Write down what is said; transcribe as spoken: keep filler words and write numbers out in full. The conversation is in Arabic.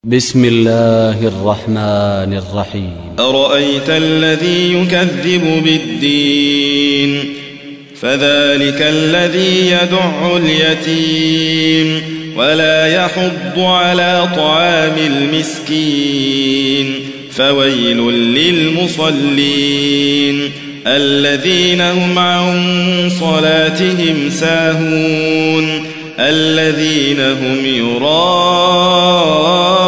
بسم الله الرحمن الرحيم. أرأيت الذي يكذب بالدين فذلك الذي يدع اليتيم ولا يحض على طعام المسكين فويل للمصلين الذين هم عن صلاتهم ساهون الذين هم يراءون